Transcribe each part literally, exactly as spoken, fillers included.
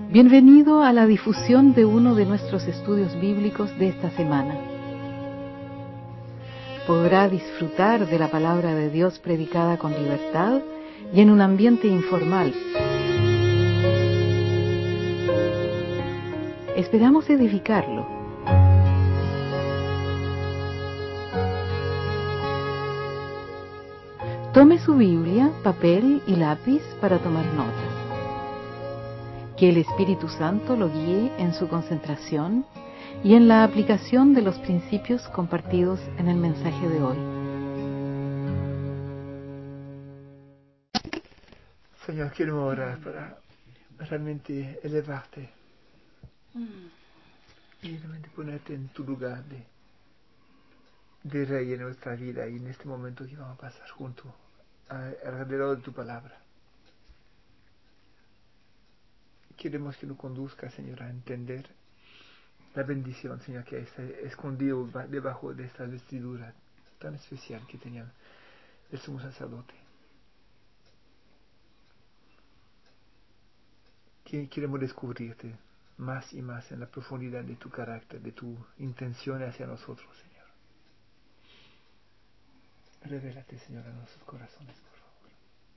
Bienvenido a la difusión de uno de nuestros estudios bíblicos de esta semana. Podrá disfrutar de la palabra de Dios predicada con libertad y en un ambiente informal. Esperamos edificarlo. Tome su Biblia, papel y lápiz para tomar notas. Que el Espíritu Santo lo guíe en su concentración y en la aplicación de los principios compartidos en el mensaje de hoy. Señor, quiero orar para realmente elevarte y realmente ponerte en tu lugar de, de rey en nuestra vida y en este momento que vamos a pasar junto a, alrededor de tu palabra. Queremos que nos conduzca, Señor, a entender la bendición, Señor, que está escondido debajo de esta vestidura tan especial que tenía el sumo sacerdote. Que queremos descubrirte más y más en la profundidad de tu carácter, de tu intención hacia nosotros, Señor. Revélate, Señor, a nuestros corazones, por favor.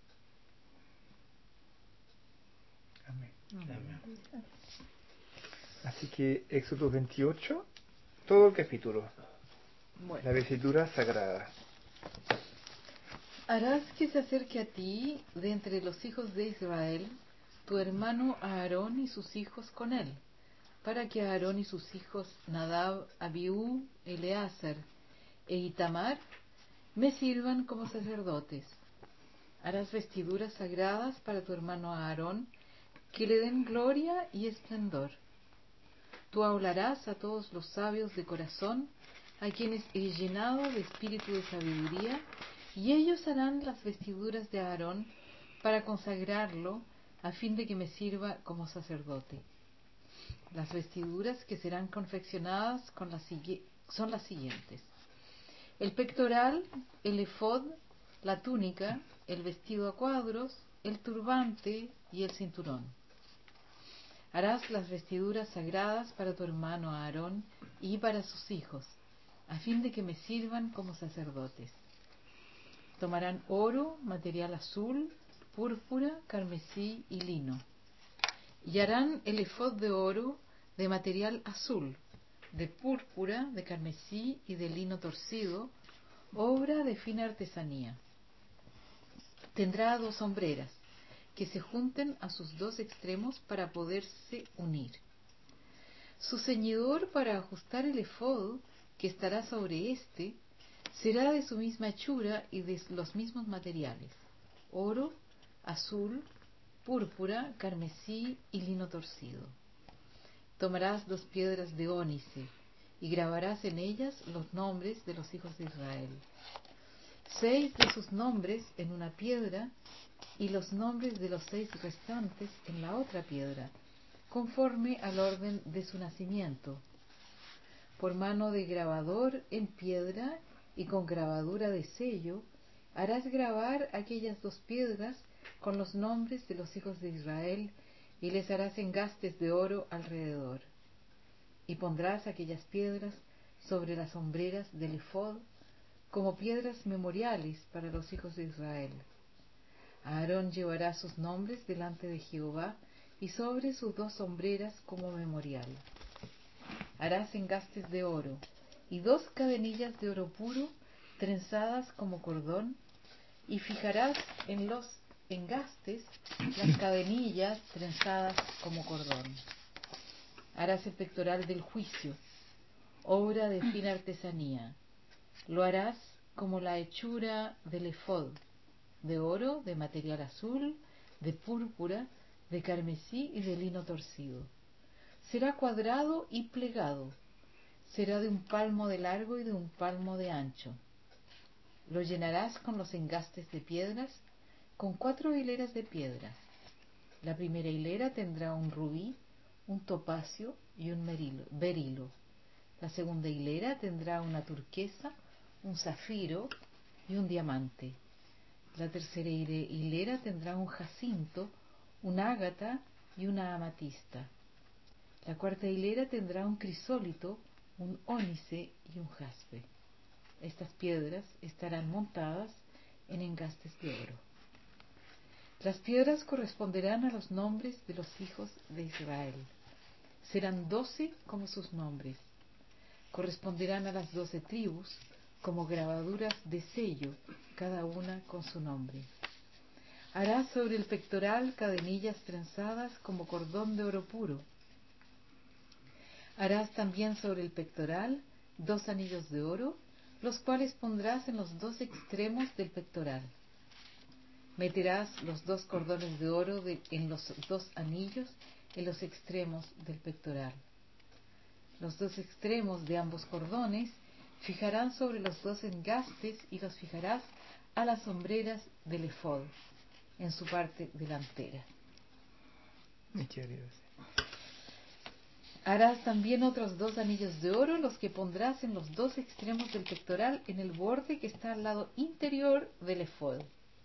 Amén. Amén. Así que Éxodo veintiocho, todo el capítulo. Bueno. La vestidura sagrada. Harás que se acerque a ti de entre los hijos de Israel tu hermano Aarón y sus hijos con él, para que Aarón y sus hijos Nadab, Abiú, Eleazar e Itamar me sirvan como sacerdotes. Harás vestiduras sagradas para tu hermano Aarón, que le den gloria y esplendor. Tú hablarás a todos los sabios de corazón, a quienes he llenado de espíritu de sabiduría, y ellos harán las vestiduras de Aarón para consagrarlo, a fin de que me sirva como sacerdote. Las vestiduras que serán confeccionadas con las, son las siguientes: el pectoral, el efod, la túnica, el vestido a cuadros, el turbante y el cinturón. Harás las vestiduras sagradas para tu hermano Aarón y para sus hijos, a fin de que me sirvan como sacerdotes. Tomarán oro, material azul, púrpura, carmesí y lino. Y harán el efod de oro, de material azul, de púrpura, de carmesí y de lino torcido, obra de fina artesanía. Tendrá dos sombreras, que se junten a sus dos extremos para poderse unir. Su ceñidor para ajustar el efod, que estará sobre éste, será de su misma hechura y de los mismos materiales: oro, azul, púrpura, carmesí y lino torcido. Tomarás dos piedras de ónice y grabarás en ellas los nombres de los hijos de Israel. Seis de sus nombres en una piedra y los nombres de los seis restantes en la otra piedra, conforme al orden de su nacimiento. Por mano de grabador en piedra y con grabadura de sello, harás grabar aquellas dos piedras con los nombres de los hijos de Israel, y les harás engastes de oro alrededor. Y pondrás aquellas piedras sobre las hombreras del efod como piedras memoriales para los hijos de Israel. Aarón llevará sus nombres delante de Jehová y sobre sus dos hombreras como memorial. Harás engastes de oro y dos cadenillas de oro puro trenzadas como cordón, y fijarás en los engastes las cadenillas trenzadas como cordón. Harás el pectoral del juicio, obra de fina artesanía. Lo harás como la hechura del efod, de oro, de material azul, de púrpura, de carmesí y de lino torcido. Será cuadrado y plegado. Será de un palmo de largo y de un palmo de ancho. Lo llenarás con los engastes de piedras, con cuatro hileras de piedras. La primera hilera tendrá un rubí, un topacio y un merilo, berilo. La segunda hilera tendrá una turquesa, un zafiro y un diamante. La tercera hilera tendrá un jacinto, un ágata y una amatista. La cuarta hilera tendrá un crisólito, un ónice y un jaspe. Estas piedras estarán montadas en engastes de oro. Las piedras corresponderán a los nombres de los hijos de Israel. Serán doce como sus nombres. Corresponderán a las doce tribus como grabaduras de sello, cada una con su nombre. Harás sobre el pectoral cadenillas trenzadas como cordón de oro puro. Harás también sobre el pectoral dos anillos de oro, los cuales pondrás en los dos extremos del pectoral. Meterás los dos cordones de oro de, en los dos anillos en los extremos del pectoral. Los dos extremos de ambos cordones fijarán sobre los dos engastes y los fijarás a las sombreras del efod en su parte delantera. Harás también otros dos anillos de oro, los que pondrás en los dos extremos del pectoral en el borde que está al lado interior del efod.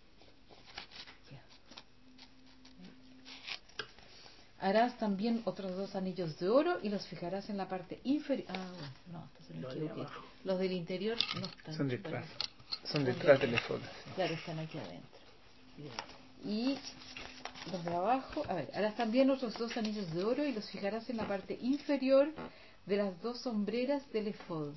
Harás también otros dos anillos de oro y los fijarás en la parte inferior. Ah, bueno, no, entonces me equivoqué. Los del interior no están. Son detrás. Bueno, son detrás del efod. Sí. Claro, están aquí adentro. Y los de abajo, a ver, harás también otros dos anillos de oro y los fijarás en la parte inferior de las dos sombreras del efod.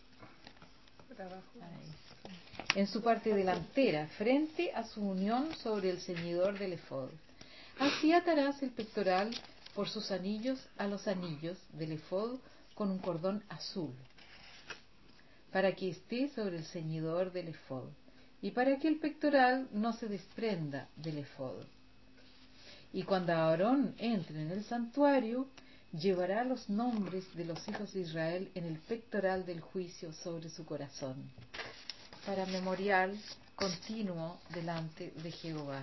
En su parte delantera, frente a su unión sobre el ceñidor del efod. Así atarás el pectoral por sus anillos a los anillos del efod con un cordón azul, para que esté sobre el ceñidor del efod, y para que el pectoral no se desprenda del efod. Y cuando Aarón entre en el santuario, llevará los nombres de los hijos de Israel en el pectoral del juicio sobre su corazón, para memorial continuo delante de Jehová.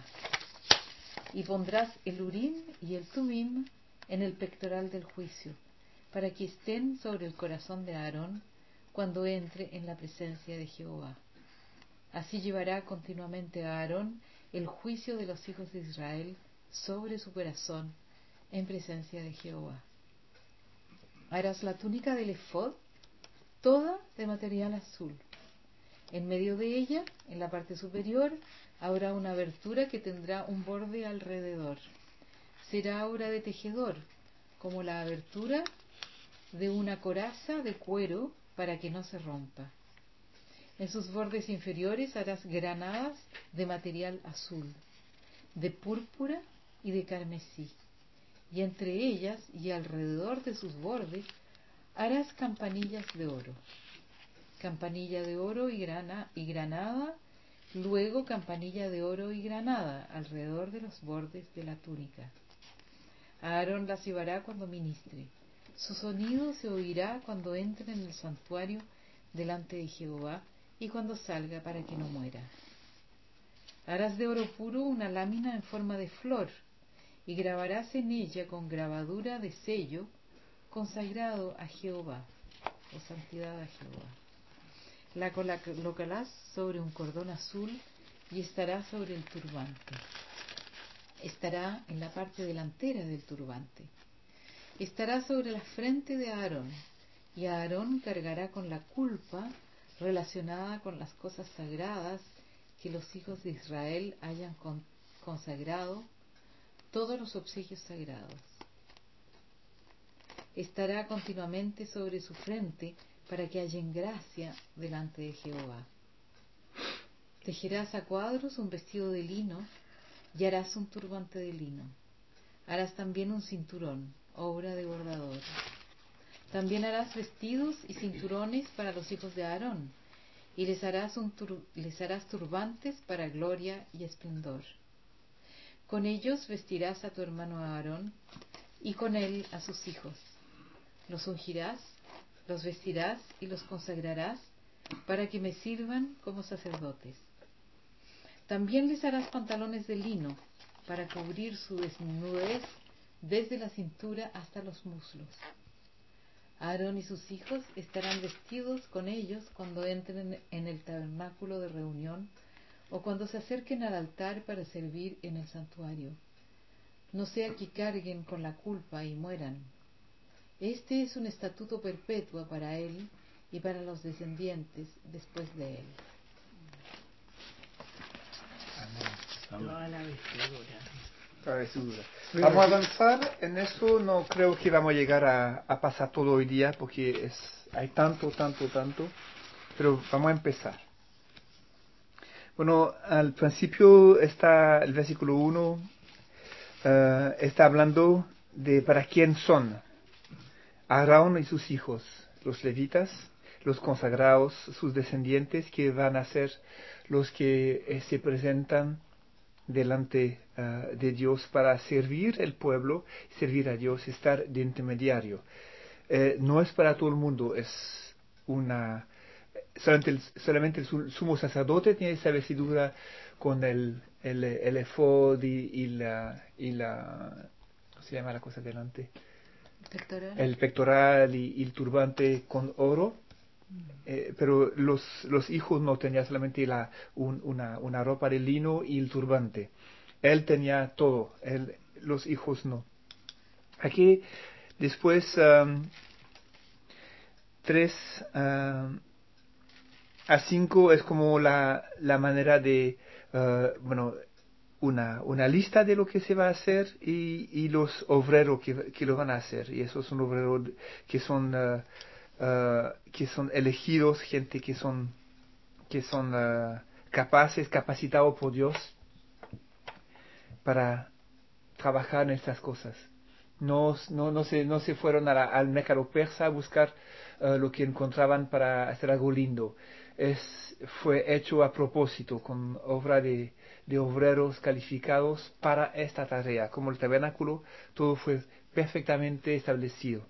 Y pondrás el Urim y el Tumim en el pectoral del juicio, para que estén sobre el corazón de Aarón cuando entre en la presencia de Jehová. Así llevará continuamente a Aarón el juicio de los hijos de Israel sobre su corazón en presencia de Jehová. Harás la túnica del efod toda de material azul. En medio de ella, en la parte superior, habrá una abertura que tendrá un borde alrededor. Será obra de tejedor, como la abertura de una coraza de cuero para que no se rompa. En sus bordes inferiores harás granadas de material azul, de púrpura y de carmesí, y entre ellas y alrededor de sus bordes harás campanillas de oro. Campanilla de oro y, grana, y granada, luego campanilla de oro y granada alrededor de los bordes de la túnica. Aarón las llevará cuando ministre. Su sonido se oirá cuando entre en el santuario delante de Jehová y cuando salga para que no muera. Harás de oro puro una lámina en forma de flor y grabarás en ella con grabadura de sello consagrado a Jehová, o santidad a Jehová. La colocarás sobre un cordón azul y estará sobre el turbante. Estará en la parte delantera del turbante. Estará sobre la frente de Aarón, y Aarón cargará con la culpa relacionada con las cosas sagradas que los hijos de Israel hayan con, consagrado, todos los obsequios sagrados. Estará continuamente sobre su frente para que haya gracia delante de Jehová. Tejerás a cuadros un vestido de lino y harás un turbante de lino. Harás también un cinturón, obra de bordador. También harás vestidos y cinturones para los hijos de Aarón, y les harás, un tur- les harás turbantes para gloria y esplendor. Con ellos vestirás a tu hermano Aarón, y con él a sus hijos. Los ungirás, los vestirás y los consagrarás para que me sirvan como sacerdotes. También les harás pantalones de lino para cubrir su desnudez desde la cintura hasta los muslos. Aarón y sus hijos estarán vestidos con ellos cuando entren en el tabernáculo de reunión o cuando se acerquen al altar para servir en el santuario. no sea que carguen con la culpa y mueran. Este es un estatuto perpetuo para él y para los descendientes después de él. Amén. Toda la vestidura. Cabe su duda. Vamos a avanzar en eso. No creo que vamos a llegar a, a pasar todo hoy día porque es, hay tanto, tanto, tanto. Pero vamos a empezar. Bueno, al principio está el versículo uno. Uh, está hablando de para quién son Aarón y sus hijos, los levitas, los consagrados, sus descendientes, que van a ser los que eh, se presentan delante uh, de Dios para servir el pueblo, servir a Dios, estar de intermediario. Eh, no es para todo el mundo, es una... Solamente el, solamente el sumo sacerdote tiene esa vestidura con el, el, el efod y, y la... Y la ¿cómo se llama la cosa delante? Pectoral. El pectoral y, y el turbante con oro. Eh, pero los, los hijos no tenían solamente la, un, una, una ropa de lino y el turbante. Él tenía todo, él, los hijos no. Aquí después um, tres um, a cinco es como la, la manera de, uh, bueno, una, una lista de lo que se va a hacer y, y los obreros que, que lo van a hacer. Y esos son obreros que son... Uh, Uh, que son elegidos, gente que son que son uh, capaces, capacitados por Dios para trabajar en estas cosas. No, no, no, se, no se fueron a la, al mercado persa a buscar uh, lo que encontraban para hacer algo lindo. Es, fue hecho a propósito, con obra de, de obreros calificados para esta tarea. Como el tabernáculo, todo fue perfectamente establecido.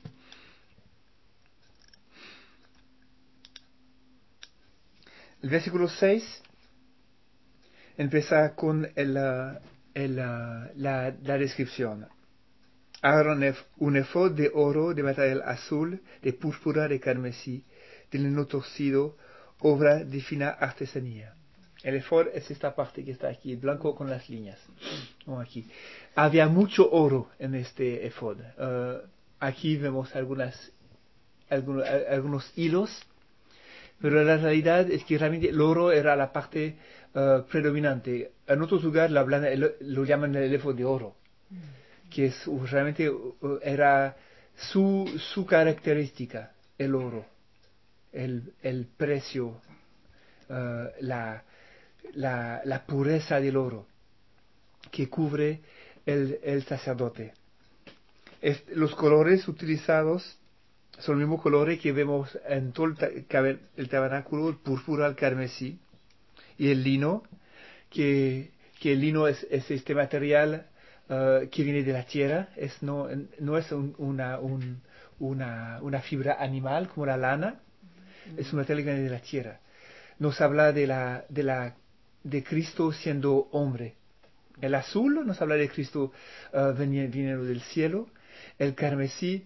El versículo seis empieza con el, el, la, la descripción. Aarón un efod de oro, de material azul, de púrpura, de carmesí, de lino torcido, obra de fina artesanía. El efod es esta parte que está aquí, blanco con las líneas. Oh, aquí. Había mucho oro en este efod. Uh, aquí vemos algunas, algunos, algunos hilos. Pero la realidad es que realmente el oro era la parte uh, predominante. En otros lugares lo, hablan, lo, lo llaman el efod de oro, mm. que es uh, realmente uh, era su, su característica, el oro, el, el precio, uh, la, la, la pureza del oro que cubre el, el sacerdote. Es, los colores utilizados son los mismos colores que vemos en todo el, el tabernáculo, el púrpura, el carmesí y el lino, que, que el lino es, es este material uh, que viene de la tierra, es, no, no es un, una, un, una, una fibra animal como la lana, mm. es un material que viene de la tierra. Nos habla de, la, de, la, de Cristo siendo hombre. El azul nos habla de Cristo uh, viniendo del cielo, el carmesí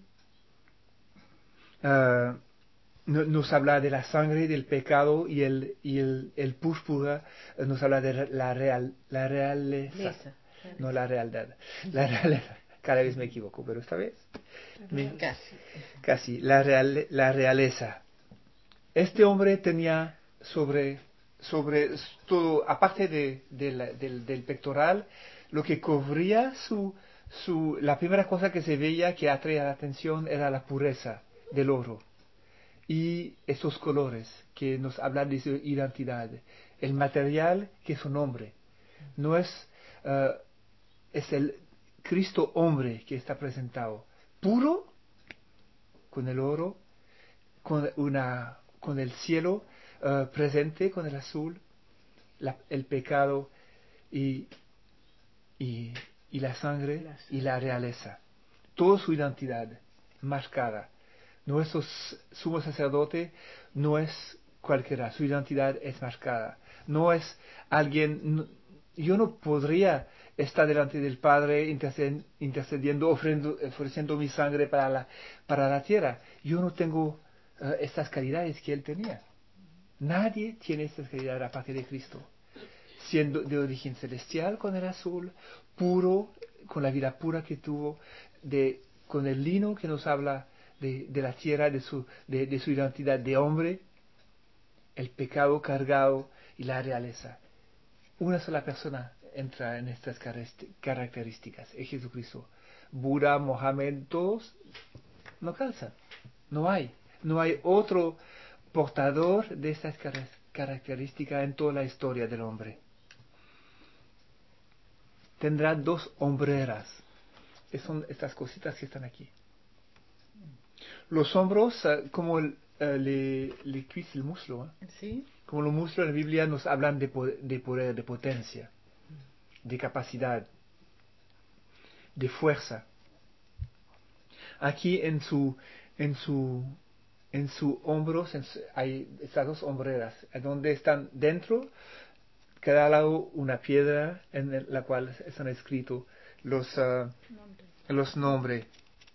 Uh, nos habla de la sangre, del pecado, y el, y el, el púrpura uh, nos habla de la, real, la realeza, Lesa, no la realidad, la realeza. Cada vez me equivoco, pero esta vez me, casi, casi la, real, la realeza. Este hombre tenía sobre, sobre todo, aparte de, de la, del, del pectoral, lo que cubría su, su, la primera cosa que se veía que atraía la atención era la pureza del oro y esos colores que nos hablan de su identidad, el material que es un hombre, no es uh, es el Cristo hombre que está presentado, puro con el oro, con una con el cielo uh, presente, con el azul, la, el pecado y, y, y la sangre la y la realeza, toda su identidad marcada. Nuestro sumo sacerdote no es cualquiera, su identidad es marcada. No es alguien, no, yo no podría estar delante del Padre intercediendo, ofrendo, ofreciendo mi sangre para la, para la tierra. Yo no tengo uh, estas calidades que él tenía. Nadie tiene estas calidades aparte de Cristo. Siendo de origen celestial con el azul, puro, con la vida pura que tuvo, de, con el lino que nos habla de, de la tierra, de su, de, de su identidad de hombre, el pecado cargado y la realeza. Una sola persona entra en estas características, es Jesucristo. Buda, Mohammed, todos no calzan. No hay. No hay otro portador de estas características en toda la historia del hombre. Tendrá dos hombreras. Son estas cositas que están aquí. Los hombros, uh, como el, uh, le, le cuisse, el muslo, ¿eh? ¿Sí? Como los muslos en la Biblia nos hablan de poder, de, poder, de potencia, de capacidad, de fuerza. Aquí en su, en su, en su hombros en su, hay estas dos hombreras, donde están dentro, cada lado una piedra en la cual están escritos los, uh, Nombre. los nombres.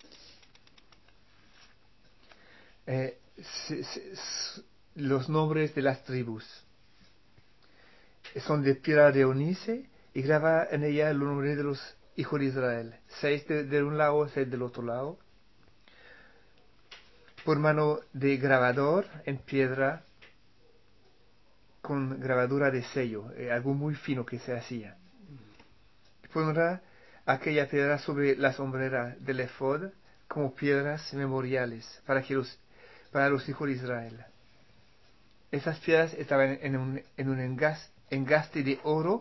Eh, se, se, se, los nombres de las tribus. Son de piedra de onice y graba en ella el nombre de los hijos de Israel. Seis de, de un lado, seis del otro lado. Por mano de grabador en piedra con grabadura de sello, eh, algo muy fino que se hacía. Pondrá aquella piedra sobre la sombrera del efod como piedras memoriales para, que los, para los hijos de Israel. Esas piedras estaban en un, en un engas, engaste de oro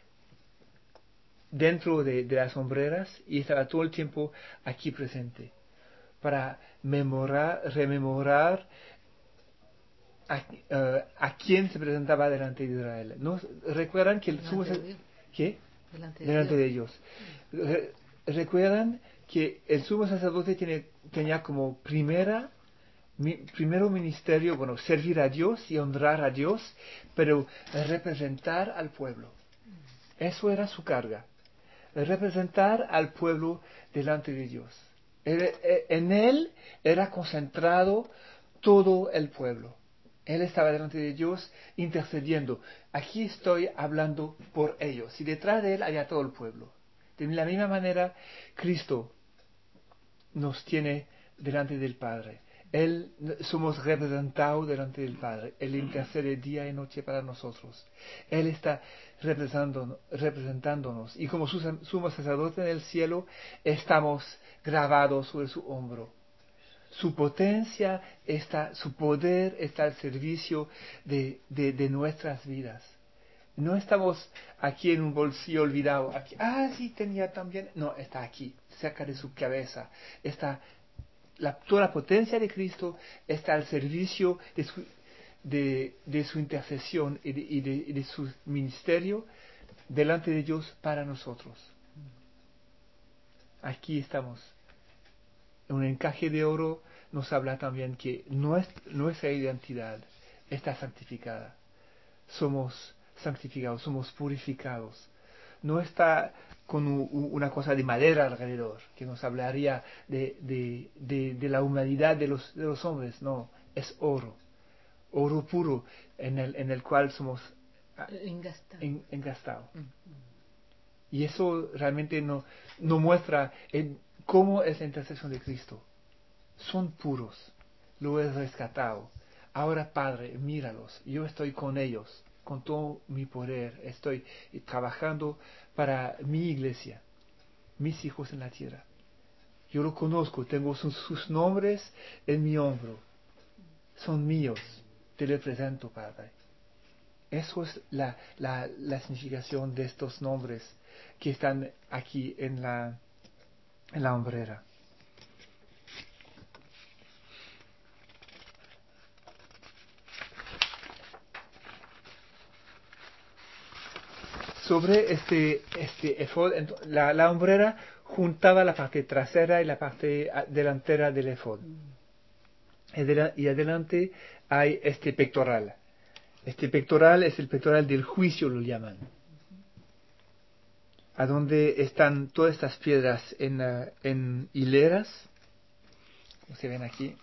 dentro de, de las sombreras y estaba todo el tiempo aquí presente para memorar, rememorar a, uh, a quién se presentaba delante de Israel. ¿No recuerdan que el sumo de ¿qué? delante, delante de de Dios? Re, recuerdan que el sumo sacerdote tiene, tenía como primera mi, primero ministerio, bueno, servir a Dios y honrar a Dios, pero representar al pueblo. Eso era su carga. Representar al pueblo delante de Dios. En él era concentrado todo el pueblo. Él estaba delante de Dios intercediendo. Aquí estoy hablando por ellos. Y detrás de él había todo el pueblo. De la misma manera, Cristo nos tiene delante del Padre. Él somos representados delante del Padre. Él intercede día y noche para nosotros. Él está representándonos, representándonos. Y como sumo sacerdote en el cielo, estamos grabados sobre su hombro. Su potencia está, su poder está al servicio de, de, de nuestras vidas. No estamos aquí en un bolsillo olvidado. Aquí, ah, sí, tenía también. No, está aquí, cerca de su cabeza. Está la, toda la potencia de Cristo está al servicio de su, de, de su intercesión y de, y, de, y de su ministerio delante de Dios para nosotros. Aquí estamos. Un encaje de oro nos habla también que nuestra, nuestra identidad está santificada. Somos santificados, somos purificados. No está con u, una cosa de madera alrededor, que nos hablaría de, de, de, de la humanidad de los, de los hombres. No, es oro. Oro puro en el, en el cual somos engastado. En, engastado. Mm. Y eso realmente no, no muestra el, cómo es la intercesión de Cristo. Son puros, lo he rescatado. Ahora, Padre, míralos, yo estoy con ellos, con todo mi poder, estoy trabajando para mi iglesia, mis hijos en la tierra. Yo lo conozco, tengo sus, sus nombres en mi hombro, son míos, te lo presento, Padre. Eso es la, la, la significación de estos nombres que están aquí en la, en la hombrera. Sobre este, este efod, la, la hombrera juntaba la parte trasera y la parte delantera del efod. Y adelante hay este pectoral. Este pectoral es el pectoral del juicio, lo llaman. A donde están todas estas piedras en, uh, en hileras, como se ven aquí.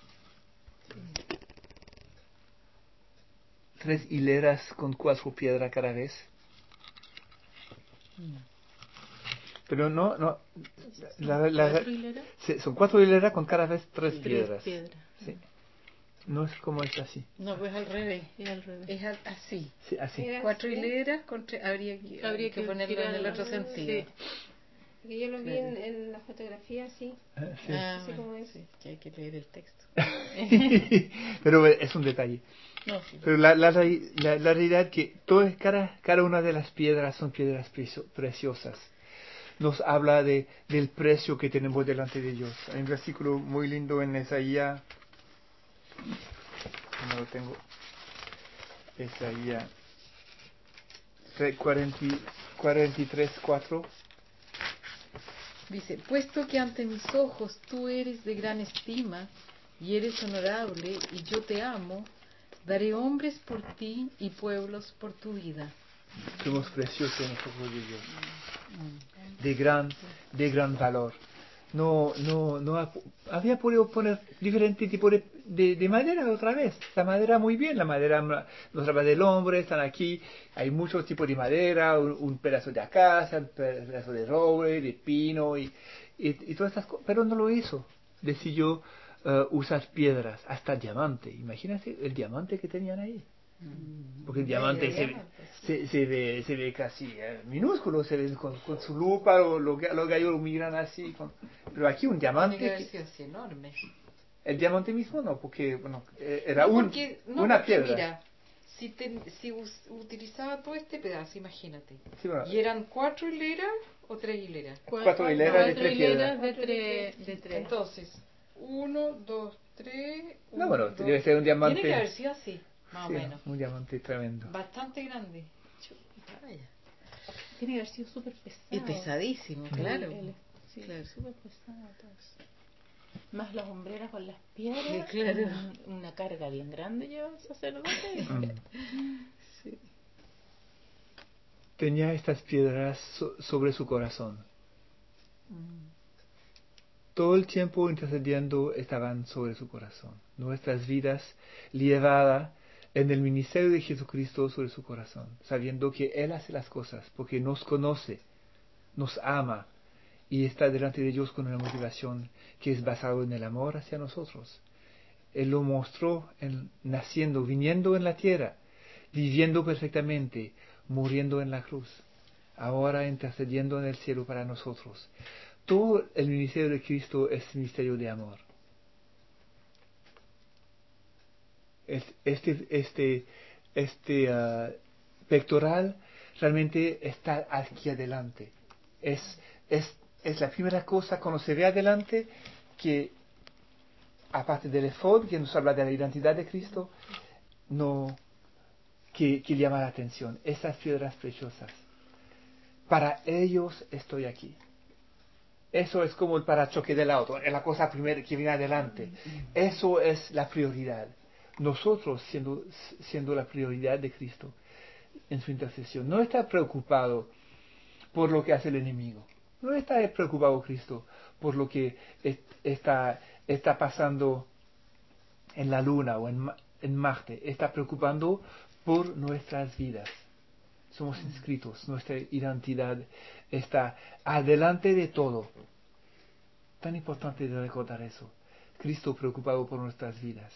Tres hileras con cuatro piedras cada vez. Pero no, no. La, la, ¿Cuatro hileras? Sí, son cuatro hileras con cada vez tres, Tres piedras. piedras. Sí. No es como es así. No, pues al revés. Es al revés. Es al- así. Sí, así. Era Cuatro así. hileras con tres. Habría que, Habría que que ponerlo en el girarlo. otro sentido. Sí. Porque yo lo vi en, en la fotografía así. Ah, sí. Ah, Así bueno, como es. sí, que hay que leer el texto. Pero es un detalle. No, sí. Pero la, la, la, la realidad que todas, cada, cada una de las piedras son piedras precio, preciosas. Nos habla de, del precio que tenemos delante de Dios. Hay un versículo muy lindo en Isaías. No lo tengo. Isaías cuarenta y tres, cuatro. Dice, puesto que ante mis ojos tú eres de gran estima y eres honorable y yo te amo, daré hombres por ti y pueblos por tu vida. Somos preciosos en los ojos de Dios. De gran, de gran valor. No, no, no ha- había podido poner diferentes tipos de, de, de madera otra vez. La madera muy bien, la madera nos habla del hombre, están aquí, hay muchos tipos de madera, un, un pedazo de acacia, un pedazo de roble, de pino y, y, y todas estas cosas, pero no lo hizo. Decidió uh, usar piedras, hasta diamante. Imagínate el diamante que tenían ahí. Porque el diamante se, se, se, ve, se ve casi eh, minúsculo, se ve con, con su lupa, o los, los gallos lo miran así. Con, pero aquí un diamante. Tiene que haber que- sido así enorme. el diamante mismo no, porque bueno, eh, era No, un, porque, no, una porque piedra. mira, si, te- si us- utilizaba todo este pedazo, imagínate. Sí, bueno, ¿Y eran cuatro hileras o tres hileras? Cuatro hileras de Cuatro tres hileras piedras. de tres. De tres. Entonces, uno, dos, tres. No, uno, bueno, dos. debe ser un diamante. Tiene que haber sido así, más sí, o menos. un diamante tremendo. Bastante grande. Chuta, vaya. Tiene que haber sido súper pesado. Y pesadísimo, claro. El- el- sí, Claro. súper pesado todo eso. Más las hombreras con las piedras. Sí, claro. un- una carga bien grande lleva el sacerdote. Mm. Sí. Tenía estas piedras so- sobre su corazón. Todo el tiempo intercediendo estaban sobre su corazón. Nuestras vidas llevadas en el ministerio de Jesucristo sobre su corazón, sabiendo que Él hace las cosas porque nos conoce, nos ama y está delante de Dios con una motivación que es basada en el amor hacia nosotros. Él lo mostró en, naciendo, viniendo en la tierra, viviendo perfectamente, muriendo en la cruz, ahora intercediendo en el cielo para nosotros. Todo el ministerio de Cristo es ministerio de amor. Es- Este, este, este uh, pectoral realmente está aquí adelante. Es, es, es la primera cosa cuando se ve adelante que, aparte del efod, que nos habla de la identidad de Cristo, no, que, que llama la atención. Esas piedras preciosas. Para ellos estoy aquí. Eso es como el parachoque del auto, es la cosa primera que viene adelante. Eso es la prioridad. Nosotros siendo, siendo la prioridad de Cristo en su intercesión. No está preocupado por lo que hace el enemigo. No está preocupado Cristo por lo que es- está, está pasando en la luna o en, Ma- en Marte. Está preocupando por nuestras vidas. Somos inscritos, nuestra identidad está adelante de todo. Tan importante de recordar eso. Cristo preocupado por nuestras vidas.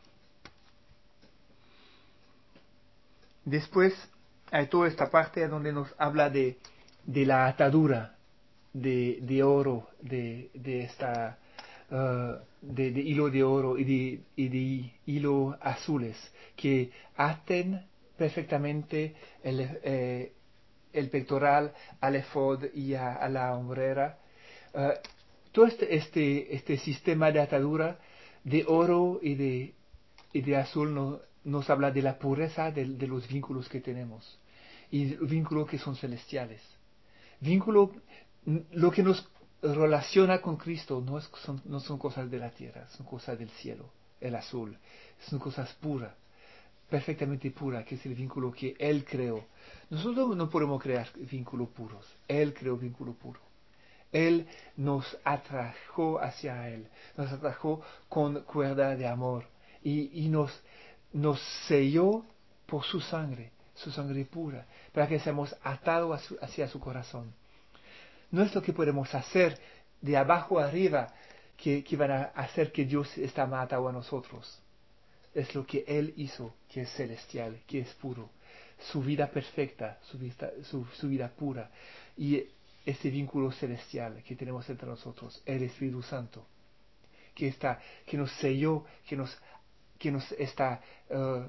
Después hay toda esta parte donde nos habla de, de la atadura de, de oro, de, de esta uh, de, de hilo de oro y de, y de hilo azules que aten perfectamente el, eh, el pectoral al efod y a, a la hombrera. Uh, todo este, este, este sistema de atadura de oro y de, y de azul no, nos habla de la pureza de, de los vínculos que tenemos y vínculos que son celestiales. Vínculo, lo que nos relaciona con Cristo no, es, son, no son cosas de la tierra, son cosas del cielo, el azul, son cosas puras, perfectamente puras, que es el vínculo que Él creó. Nosotros no podemos crear vínculos puros, Él creó vínculo puro. Él nos atrajo hacia Él, nos atrajo con cuerda de amor y, y nos, nos selló por su sangre, su sangre pura, para que seamos atados a su, hacia su corazón. no es lo que podemos hacer de abajo arriba que, que van a hacer que Dios está más atado a nosotros. Es lo que Él hizo, que es celestial, que es puro. Su vida perfecta, su vida, su, su vida pura. Y ese vínculo celestial que tenemos entre nosotros, el Espíritu Santo, que está, que nos selló, que nos, que nos está uh,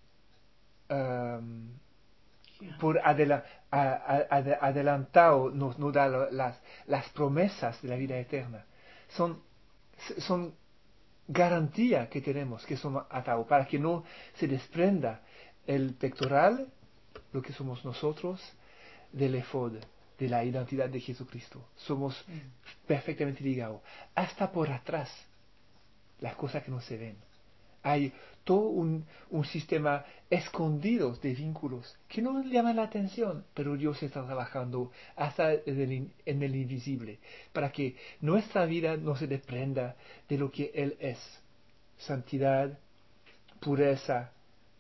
um, por adela, a, a, a, adelantado, nos, nos da las, las promesas de la vida eterna. Son, son garantía que tenemos, que somos atados, para que no se desprenda el pectoral, lo que somos nosotros, del efod, de la identidad de Jesucristo. Somos mm. perfectamente ligados, hasta por atrás, las cosas que no se ven. Hay todo un, un sistema escondido de vínculos que no llaman la atención, pero Dios está trabajando hasta en el, en el invisible, para que nuestra vida no se desprenda de lo que Él es. Santidad, pureza,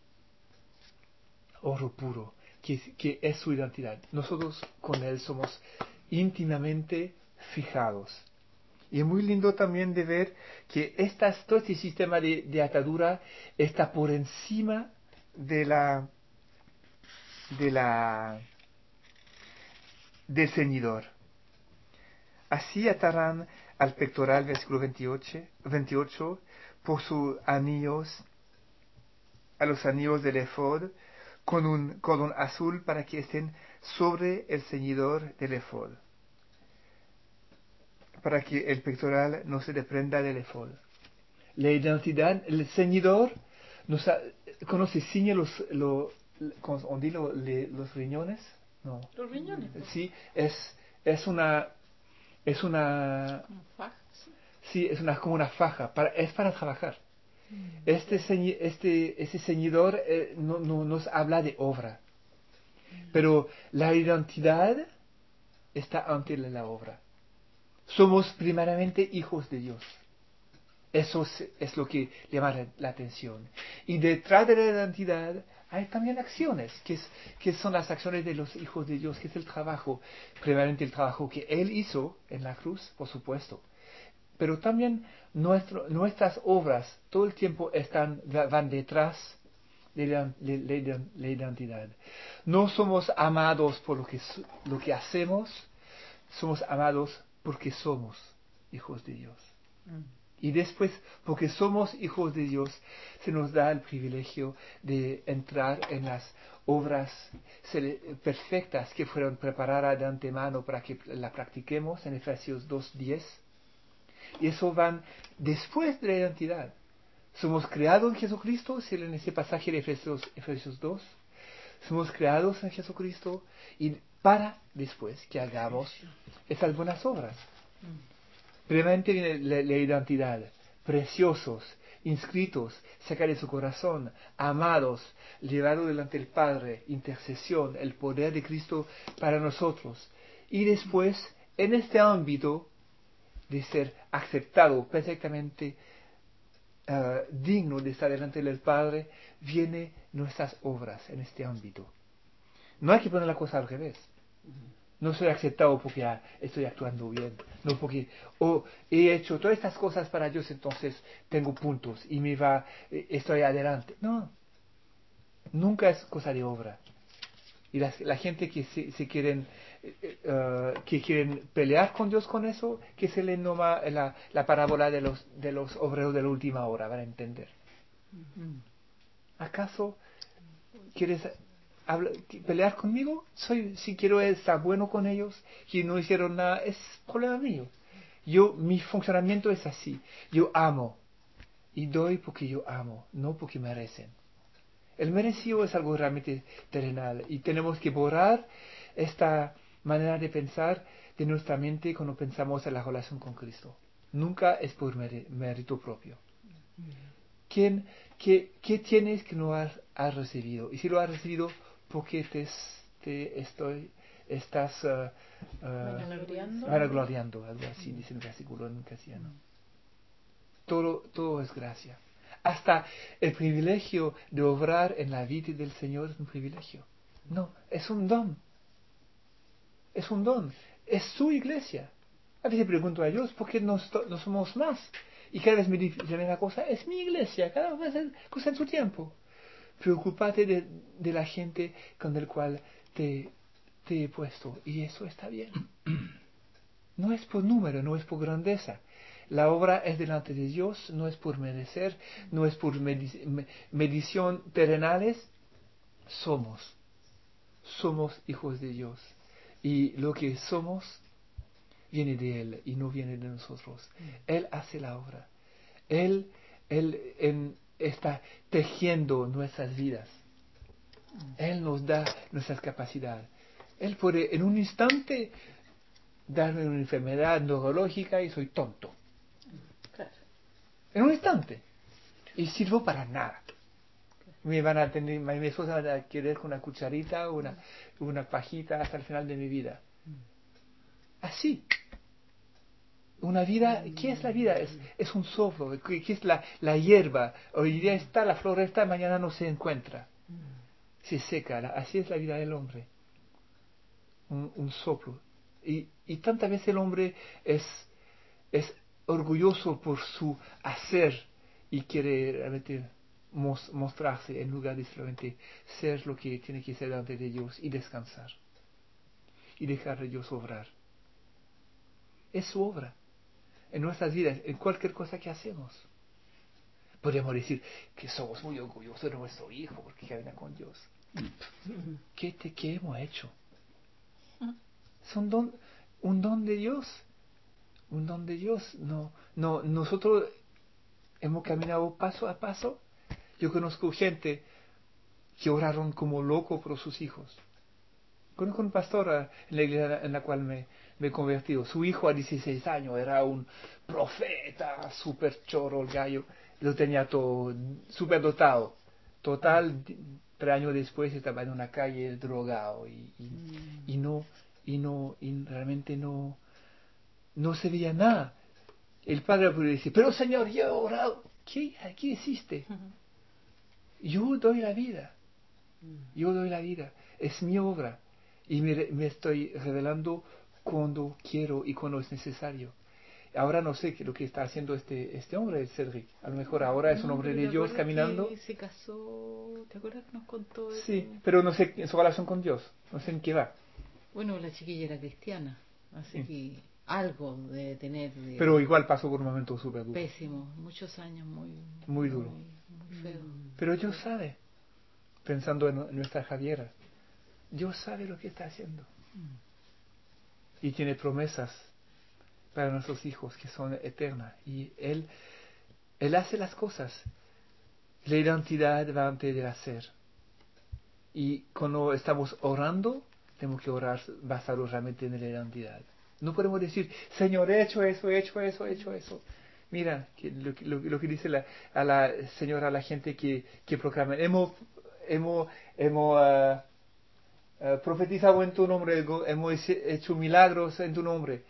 oro puro, que, que es su identidad. Nosotros con Él somos íntimamente fijados. Y es muy lindo también de ver que estas, todo este sistema de, de atadura está por encima de la, de la, del ceñidor. Así atarán al pectoral, versículo veintiocho, veintiocho, por sus anillos, a los anillos del efod, con un cordón azul para que estén sobre el ceñidor del efod, para que el pectoral no se desprenda del efod. La identidad, el ceñidor, nos ha, ¿conoce ciñe los, lo, on dit lo, le, los riñones? No. Los riñones. Sí, es, es una, es una, ¿Como faja? sí, es una, como una faja, para, es para trabajar. Mm, este, ceñi, este, ese ceñidor eh, no, no nos habla de obra, mm. pero la identidad está antes de la obra. Somos primeramente hijos de Dios. Eso es, es lo que llama la, la atención. Y detrás de la identidad hay también acciones, que, es, que son las acciones de los hijos de Dios, que es el trabajo, primeramente el trabajo que Él hizo en la cruz, por supuesto. Pero también nuestro, nuestras obras todo el tiempo están, van detrás de la, de, de, de la identidad. No somos amados por lo que, lo que hacemos, somos amados porque somos hijos de Dios. Mm. Y después, porque somos hijos de Dios, se nos da el privilegio de entrar en las obras perfectas que fueron preparadas de antemano para que la practiquemos en Efesios dos diez. Y eso van después de la identidad. Somos creados en Jesucristo, si en ese pasaje de Efesios, Efesios dos. Somos creados en Jesucristo y para después que hagamos esas buenas obras. Primeramente viene la, la identidad, preciosos, inscritos, cerca de su corazón, amados, llevados delante del Padre, intercesión, el poder de Cristo para nosotros. Y después, en este ámbito de ser aceptado perfectamente uh, digno de estar delante del Padre, vienen nuestras obras en este ámbito. No hay que poner la cosa al revés. No soy aceptado porque ah, estoy actuando bien, no porque oh, he hecho todas estas cosas para Dios, entonces tengo puntos y me va, eh, estoy adelante. No, nunca es cosa de obra. Y la, la gente que se, se quieren uh, que quieren pelear con Dios con eso, que se le nombra la, la parábola de los de los obreros de la última hora, para entender. ¿Acaso quieres habla, pelear conmigo? Soy, si quiero estar bueno con ellos, que no hicieron nada, es problema mío. Yo, mi funcionamiento es así. Yo amo y doy porque yo amo, no porque merecen. El merecido es algo realmente terrenal y tenemos que borrar esta manera de pensar de nuestra mente cuando pensamos en la relación con Cristo. Nunca es por mérito propio. ¿Quién, qué, ¿Qué tienes que no has, has recibido? Y si lo has recibido, ¿por qué te, te estoy, estás uh, uh, vanagloriando? Algo así dice el versículo en castellano. Todo, todo es gracia. Hasta el privilegio de obrar en la vida del Señor es un privilegio. No, es un don. Es un don. es su iglesia. A veces pregunto a Dios, ¿por qué no, no somos más? Y cada vez me dice la cosa, es mi iglesia, cada vez es cosa en su tiempo. Preocúpate de, de la gente con la cual te, te he puesto, y eso está bien. No es por número, no es por grandeza. La obra es delante de Dios, no es por merecer, no es por medic medición terrenales. Somos, somos hijos de Dios. Y lo que somos viene de Él y no viene de nosotros. Él hace la obra. Él, él en, está tejiendo nuestras vidas. Él nos da nuestras capacidades. Él puede en un instante darme una enfermedad neurológica y soy tonto. Claro. En un instante. Y sirvo para nada. Me van a tener, mi esposa va a querer con una cucharita o una, una pajita hasta el final de mi vida. Así. Una vida, ¿qué es la vida? Es, es un soplo. ¿Qué, qué es la, la hierba? Hoy día está, la flor está, mañana no se encuentra. Se seca. Así es la vida del hombre. Un, un soplo. Y, y tantas veces el hombre es, es orgulloso por su hacer y quiere realmente mos, mostrarse en lugar de solamente ser lo que tiene que ser delante de Dios y descansar. Y dejar a Dios obrar. Es su obra. En nuestras vidas, en cualquier cosa que hacemos. Podríamos decir que somos muy orgullosos de nuestro hijo porque camina con Dios. ¿Qué, te, qué hemos hecho? Son don, un don de Dios. Un don de Dios. No, no, nosotros hemos caminado paso a paso. Yo conozco gente que oraron como loco por sus hijos. Conozco un pastor en la iglesia en la cual me, me he convertido. Su hijo a dieciséis años era un profeta, súper choro el gallo. Lo tenía todo súper dotado. Total, tres años después estaba en una calle drogado y, y, mm. y no, y no, y realmente no, no se veía nada. El padre puede decir, pero Señor, yo he orado. ¿Qué, ¿Qué hiciste? Yo doy la vida. Yo doy la vida. Es mi obra. Y me, me estoy revelando cuando quiero y cuando es necesario. Ahora no sé qué lo que está haciendo este este hombre, Cedric. A lo mejor ahora es un no, hombre de ¿te Dios acuerdas caminando. que se casó? ¿Te acuerdas que nos contó eso? Sí, pero no sé en su relación con Dios. No sé en qué va. Bueno, la chiquilla era cristiana, así Sí. que algo de tener. De pero igual pasó por un momento súper duro. Pésimo, muchos años muy. Muy duro. Muy, muy feo. Pero Dios sabe. Pensando en, en nuestra Javiera. Dios sabe lo que está haciendo. Y tiene promesas para nuestros hijos que son eternas. Y Él, Él hace las cosas. La identidad va antes del hacer. Y cuando estamos orando, tenemos que orar basados realmente en la identidad. No podemos decir, Señor, he hecho eso, he hecho eso, he hecho eso. Mira que lo, lo, lo que dice la, a la señora, a la gente que, que proclama, hemos, hemos, hemos uh, uh, profetizado en tu nombre, hemos hecho milagros en tu nombre.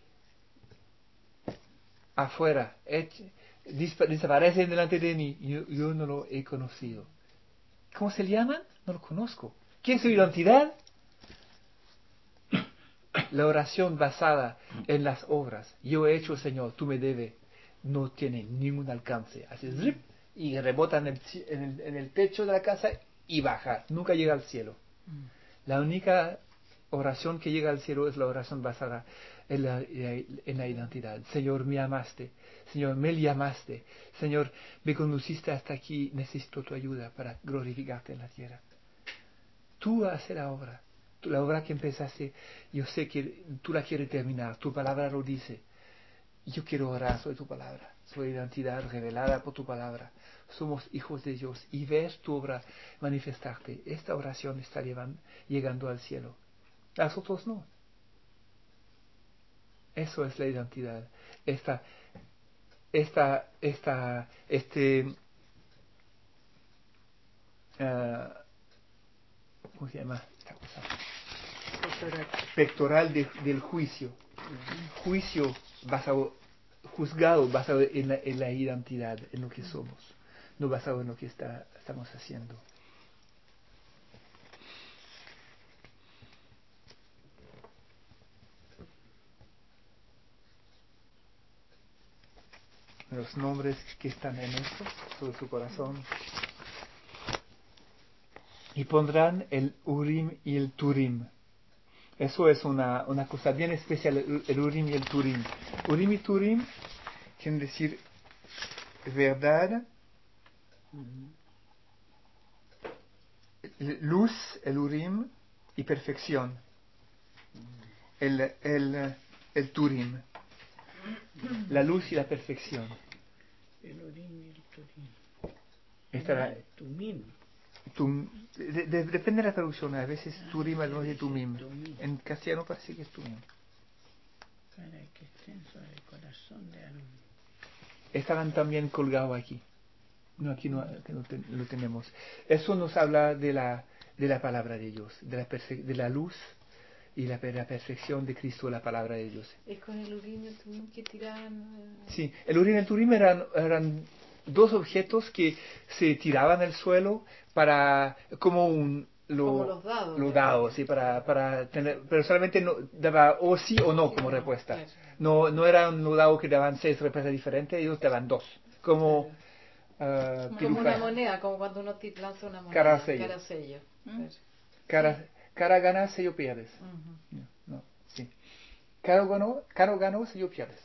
Afuera, desaparecen delante de mí, yo, yo no lo he conocido. ¿Cómo se llaman? No lo conozco. ¿Quién es su identidad? La oración basada en las obras. Yo he hecho, Señor, tú me debes. No tiene ningún alcance. Así zip, y rebota en el, en, el, en el techo de la casa y baja. Nunca llega al cielo. La única oración que llega al cielo es la oración basada en la, en la identidad. Señor, me amaste. Señor, me llamaste. Señor, me conduciste hasta aquí. Necesito tu ayuda para glorificarte en la tierra. Tú haces la obra. La obra que empezaste, yo sé que tú la quieres terminar. Tu palabra lo dice. Yo quiero orar sobre tu palabra. Sobre identidad revelada por tu palabra. Somos hijos de Dios. Y ver tu obra manifestarte. Esta oración está llevando, llegando al cielo. Las otras no. Eso es la identidad. Esta, esta, esta, este, uh, ¿cómo se llama esta cosa? Pectoral. Pectoral de, del juicio. Juicio basado, juzgado basado en la, en la identidad, en lo que somos, no basado en lo que está, estamos haciendo. los nombres que están en esto, sobre su corazón. Y pondrán el Urim y el Turim. Eso es una, una cosa bien especial, el, el Urim y el Turim. Urim y Turim quieren decir verdad, luz, el Urim, y perfección, el, el, el Turim. La luz y la perfección. El Urim y el Turim. Estará, El Tumim. tum, de, de, depende de la traducción, a veces Ah, Turim, a se veces dice Tumim. Tumim. En castellano parece que es Tumim. Para que estén sobre el corazón de Aarón. Estaban también colgados aquí. No, aquí no, aquí no ten, lo tenemos. Eso nos habla de la, de la palabra de Dios, de la, perfe, de la luz y la, la perfección de Cristo, la palabra de Dios. Es con el Urim y el Tumim que tiraban. Eh... Sí, el Urim y el Turim eran, eran dos objetos que se tiraban al suelo para, como un, lo, como los dados. Los dados, sí, para, para tener, pero solamente no, daba o sí o no sí, como no, respuesta. Claro. No, no eran los dados que daban seis respuestas diferentes, ellos daban dos. Como, claro. uh, Como una moneda, como cuando uno lanza una moneda. Cara sello. Cara sello. ¿Mm? Claro. Cara, Sí. cara ganas, sello pierdes. Uh-huh. No, no, sí. Caro ganó, caro ganó, sello pierdes.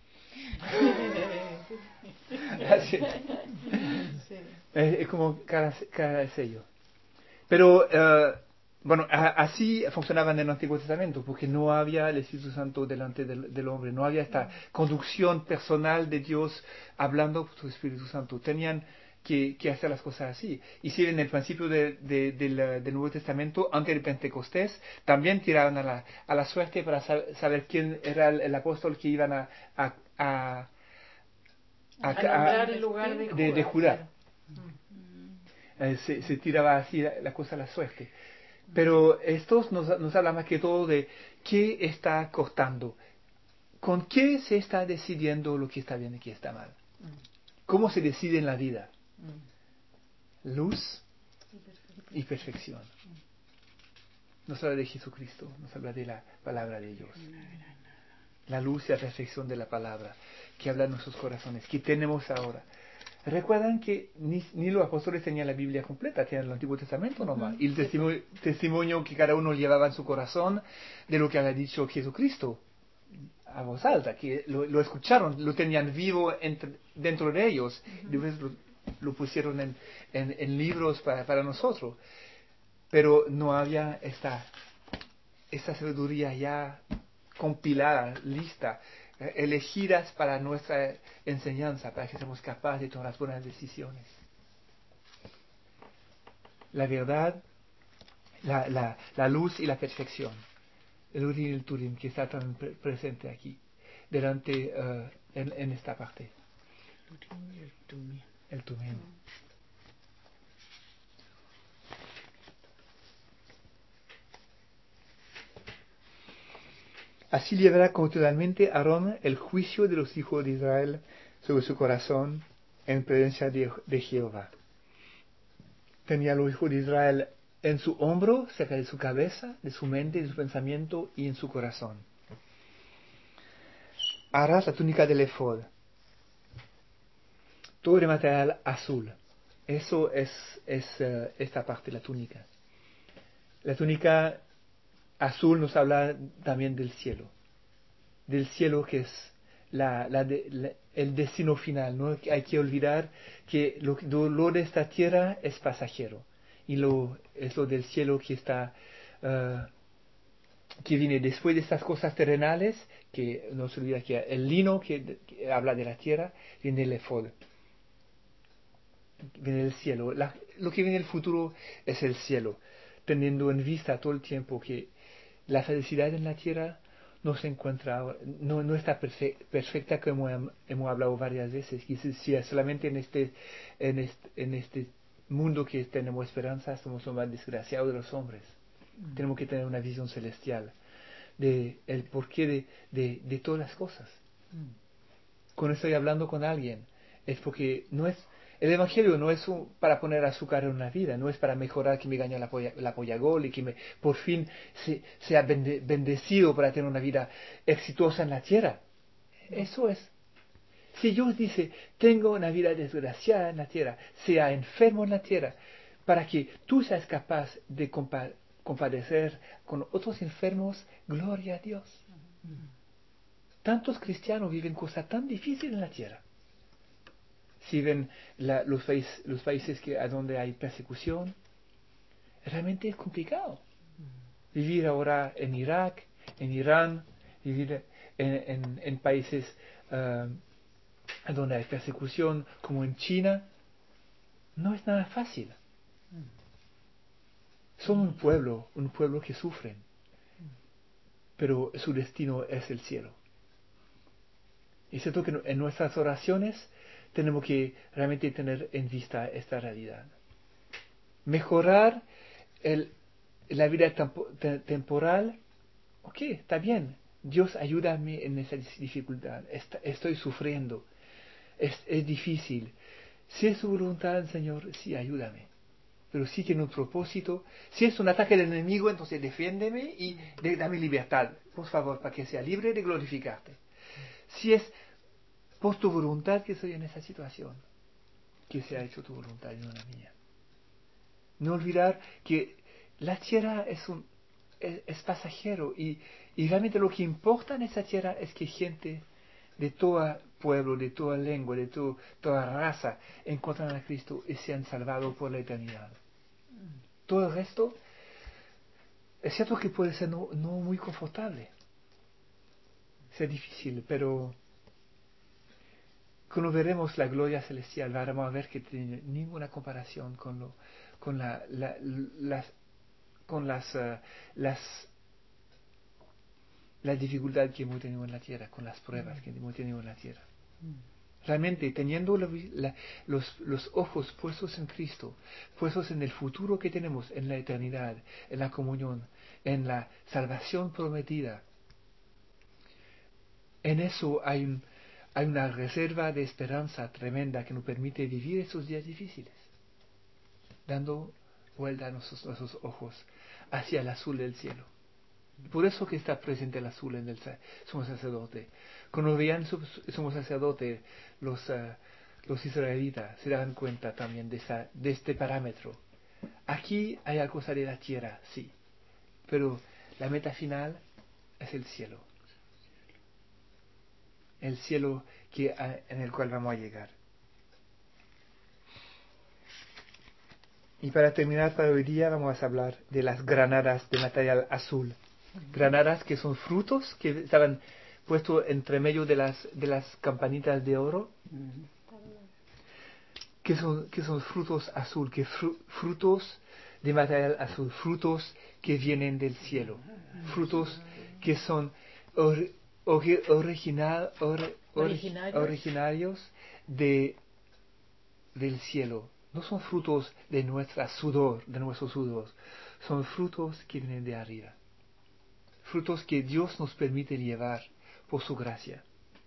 Así. Sí. Es, es como cara, cara sello. Pero, uh, bueno, a, así funcionaba en el Antiguo Testamento, porque no había el Espíritu Santo delante del, del hombre, no había esta conducción personal de Dios hablando por su Espíritu Santo. Tenían que, que hacer las cosas así. Y si en el principio de, de, de la, del Nuevo Testamento, antes del Pentecostés, también tiraban a la, a la suerte para saber, saber quién era el, el apóstol que iban a, a, a, a, a nombrar el lugar de, de, de Judá. Claro. Eh, se, se tiraba así la, la cosa a la suerte. Pero estos nos, nos habla más que todo de qué está costando, con qué se está decidiendo lo que está bien y qué está mal. ¿Cómo se decide en la vida? Luz y perfección. Nos habla de Jesucristo, nos habla de la palabra de Dios. La luz y la perfección de la palabra que habla en nuestros corazones, que tenemos ahora. Recuerdan que ni, ni los apóstoles tenían la Biblia completa, tenían el Antiguo Testamento nomás, uh-huh. Y el testimonio, testimonio que cada uno llevaba en su corazón de lo que había dicho Jesucristo a voz alta, que lo, lo escucharon, lo tenían vivo entre, dentro de ellos, uh-huh. Y después lo, lo pusieron en, en, en libros para, para nosotros. Pero no había esta, esta sabiduría ya compilada, lista, elegidas para nuestra enseñanza, para que seamos capaces de tomar las buenas decisiones. La verdad, la, la, la luz y la perfección. El Urim y el Turim que está tan pre- presente aquí, delante, uh, en, en esta parte. El Tumim. El Tumim. Así llevará continuamente Aarón el juicio de los hijos de Israel sobre su corazón en presencia de, de Jehová. Tenía a los hijos de Israel en su hombro, cerca de su cabeza, de su mente, de su pensamiento y en su corazón. Harás la túnica del efod, todo de material azul. Eso es, es uh, esta parte, la túnica. La túnica azul nos habla también del cielo. Del cielo que es la, la de, la, el destino final. No hay que olvidar que lo, lo de esta tierra es pasajero. Y lo, es lo del cielo que está, uh, que viene después de estas cosas terrenales, que no se olvida que el lino que, que habla de la tierra, viene el efod. Viene el cielo. La, lo que viene el futuro es el cielo, teniendo en vista todo el tiempo que la felicidad en la tierra no se encuentra, no, no está perfe- perfecta como hem, hemos hablado varias veces. Y si, si solamente en este, en este, en este mundo que tenemos esperanza, somos los más desgraciados de los hombres. Mm. Tenemos que tener una visión celestial de el porqué de, de, de todas las cosas. Mm. Cuando estoy hablando con alguien, es porque no es el Evangelio no es un, para poner azúcar en una vida, no es para mejorar que me gane la polla, la polla gol y que me, por fin se, sea bende, bendecido para tener una vida exitosa en la tierra. No. Eso es Si Dios dice, tengo una vida desgraciada en la tierra, sea enfermo en la tierra, para que tú seas capaz de compa compadecer con otros enfermos, gloria a Dios. Tantos cristianos viven cosas tan difíciles en la tierra. Si ven la, los, país, los países que, a donde hay persecución, realmente es complicado. Vivir ahora en Irak, en Irán, vivir en, en, en países uh, donde hay persecución, como en China, no es nada fácil. Son un pueblo, un pueblo que sufren, pero su destino es el cielo. Y es cierto que en nuestras oraciones tenemos que realmente tener en vista esta realidad. Mejorar el, la vida tempo, te, temporal, ok, está bien. Dios, ayúdame en esa dificultad. Está, estoy sufriendo. Es, es difícil. Si es su voluntad, Señor, sí, ayúdame. Pero sí tiene un propósito. Si es un ataque del enemigo, entonces defiéndeme y de, dame libertad, por favor, para que sea libre de glorificarte. Si es por tu voluntad que estoy en esa situación, que sea hecho tu voluntad y no la mía. No olvidar que la tierra es, un, es, es pasajero y, y realmente lo que importa en esa tierra es que gente de todo pueblo, de toda lengua, de to, toda raza encuentran a Cristo y sean salvados por la eternidad. Todo el resto es cierto que puede ser no, no muy confortable, ser difícil, pero cuando veremos la gloria celestial vamos a ver que tiene ninguna comparación con lo, con la, la, las con las uh, las la dificultad que hemos tenido en la tierra, con las pruebas mm. que hemos tenido en la tierra. Mm. Realmente teniendo la, la, los, los ojos puestos en Cristo, puestos en el futuro que tenemos, en la eternidad, en la comunión, en la salvación prometida, en eso hay un Hay una reserva de esperanza tremenda que nos permite vivir esos días difíciles, dando vuelta a nuestros, nuestros ojos hacia el azul del cielo. Por eso que está presente el azul en el sumo sacerdote. Cuando veían su sumo sacerdote, los, uh, los israelitas se dan cuenta también de, esa, de este parámetro. Aquí hay algo de la tierra, sí, pero la meta final es el cielo. El cielo que, en el cual vamos a llegar. Y para terminar para hoy día vamos a hablar de las granadas de material azul. Granadas que son frutos que estaban puestos entre medio de las, de las campanitas de oro. Que son, que son frutos azul, que fru, frutos de material azul, frutos que vienen del cielo. Frutos que son or, or, original, or, or, originarios, originarios de, del cielo. No son frutos de nuestra sudor, de nuestros sudor. Son frutos que vienen de arriba. Frutos que Dios nos permite llevar por su gracia.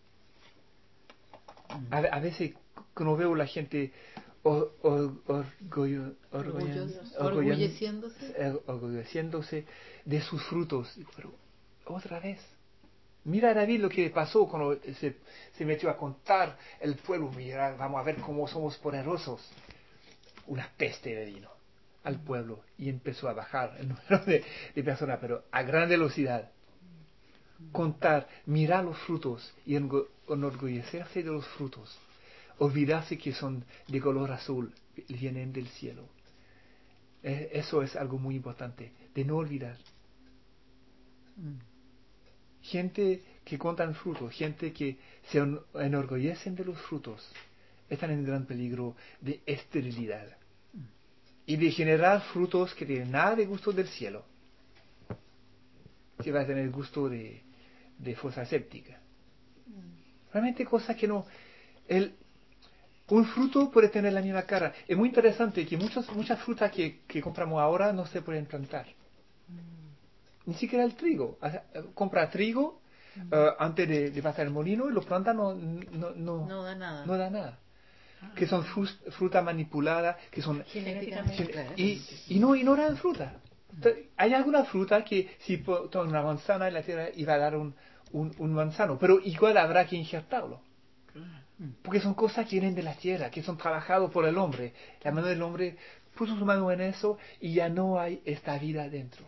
A, a veces cuando veo a la gente or, or, orgullo, orgullo, orgulleciéndose. orgulleciéndose de sus frutos, pero otra vez, mira a David lo que pasó cuando se, se metió a contar el pueblo. Mira, vamos a ver cómo somos poderosos. Una peste le vino al pueblo y empezó a bajar el número de, de personas, pero a gran velocidad. Contar, mirar los frutos y enorgullecerse de los frutos. Olvidarse que son de color azul, vienen del cielo. Eh, eso es algo muy importante, de no olvidar. Mm. Gente que contan frutos, gente que se enorgullecen de los frutos, están en gran peligro de esterilidad. Mm. Y de generar frutos que tienen nada de gusto del cielo. Que va a tener gusto de, de fosa séptica. Realmente cosas que no... El, un fruto puede tener la misma cara. Es muy interesante que muchas, muchas frutas que, que compramos ahora no se pueden plantar. Mm. Ni siquiera el trigo. Compra trigo mm. uh, antes de, de pasar el molino y lo planta, no, no, no, no da nada. No da nada. Ah, que son frus, fruta manipulada, que son... Genéticamente. Y, y, no, y no dan fruta. Hay alguna fruta que si pones una manzana en la tierra iba a dar un, un, un manzano, pero igual habrá que injertarlo. Porque son cosas que vienen de la tierra, que son trabajados por el hombre. La mano del hombre puso su mano en eso y ya no hay esta vida dentro.